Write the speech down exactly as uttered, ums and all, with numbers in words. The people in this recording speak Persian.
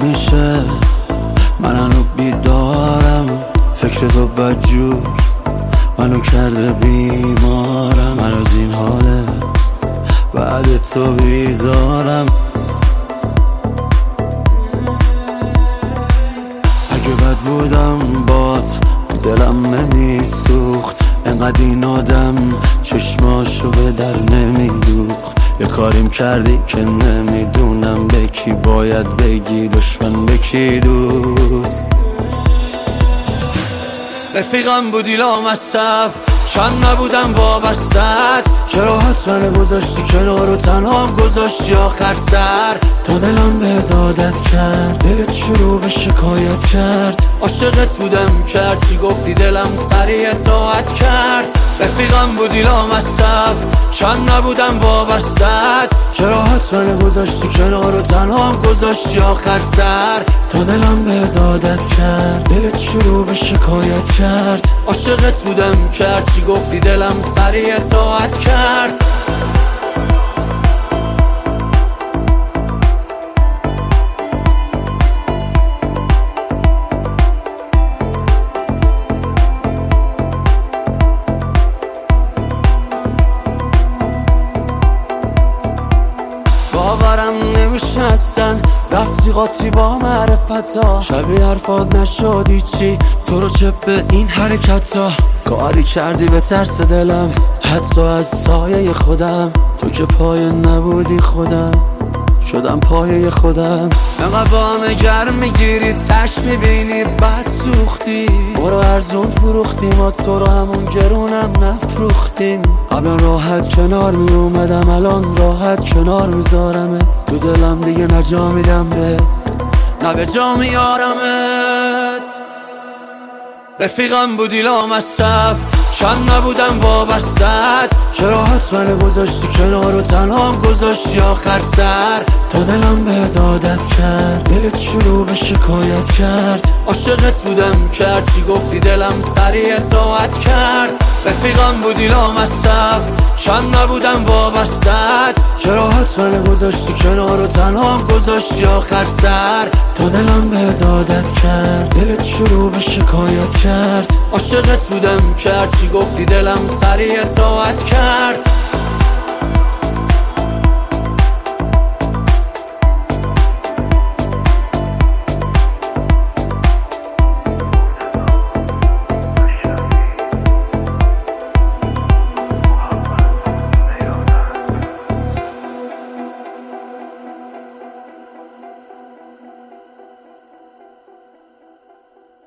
میشه، من هنو بیدارم، فکر تو بدجور منو کرده بیمارم. من از این حاله بعد تو بیزارم. اگه بد بودم بات دلم نمیسوخت، انقدر این آدم چشماشو به در نمیدوخت. یه کاریم کردی که نمیدونم به کی باید بگی دشمن به کی دوست. رفیقم بودی لامصب، چند نبودم وابستت، چرا حتما گذاشتی کنار و تنهام گذاشتی آخر سر. تا دلم به دادت کرد، دلت شروع به شکایت کرد. عاشقت بودم کرد چی گفتی دلم سریع اطاعت کرد. رفیقم بودی لامصب، چند نبودم وابستت، چرا حتما گذاشتی کنار و تنهام گذاشتی آخر سر. تا دلم به دادت کرد، دلت شروع به شکایت کرد. عاشقت بودم کرد چی گفتی دلم سریع اطاعت کرد. باورم نمیشه اصلا رفتی قاطی با معرفتا، شبیه حرفات نشدی چی تو رو چه به این حرکتا. کاری کردی به ترس دلم، حتی از سایه خودم. تو که پایه نبودی خودم شدم پایه خودم. انقدر با همه گرم میگیری تش میبینی بد سوختی. برو ارزون فروختیم و تو رو همون گرونم نفروختیم. قبلا راحت کنار میومدم، الان راحت کنار میذارمت. تو دلم دیگه نجا میدم بهت، نه به جا میارمت. رفیقم بودی لامصب، چند نبودم وابستت، چرا حتما گذاشتی کنار و تنهام گذاشتی آخر سر. تا دلم به دادت کرد، دلت شروع به شکایت کرد. عاشقت بودم کرد چی گفتی دلم سریع اطاعت کرد. رفیقم بودی لامصب، چند نبودم وابستت، چرا حتما گذاشتی کنار و تنهام گذاشتی آخر سر. تا دلم به دادت کرد، دلت شروع به شکایت کرد. عاشقت بودم کرد چی گفتی دلم سریع